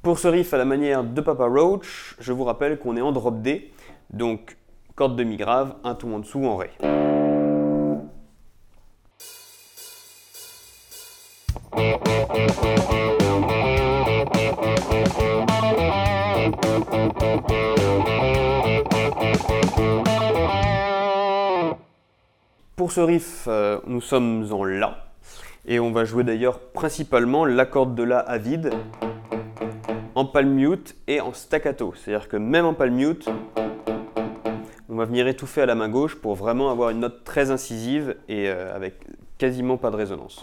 Pour ce riff à la manière de Papa Roach, je vous rappelle qu'on est en drop D, donc corde demi-grave, un ton en dessous en Ré. Pour ce riff, nous sommes en La, et on va jouer d'ailleurs principalement la corde de La à vide, en palm mute et en staccato. C'est-à-dire que même en palm mute, on va venir étouffer à la main gauche pour vraiment avoir une note très incisive et avec quasiment pas de résonance.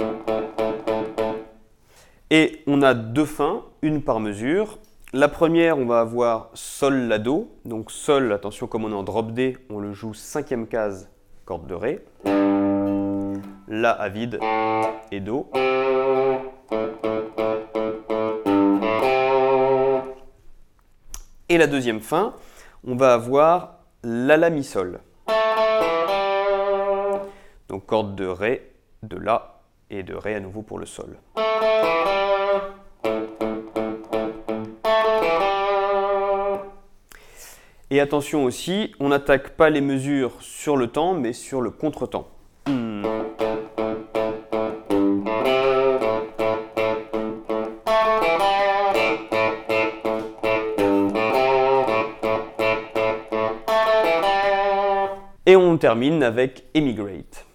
Et on a deux fins, une par mesure. La première, on va avoir Sol, La, Do. Donc Sol, attention, comme on est en drop D, on le joue cinquième case, corde de Ré. La à vide et Do. Et la deuxième fin, on va avoir La, La, Mi, Sol. Donc corde de Ré, de La et de Ré à nouveau pour le Sol. Et attention aussi, on n'attaque pas les mesures sur le temps, mais sur le contretemps. Et on termine avec Emigrate.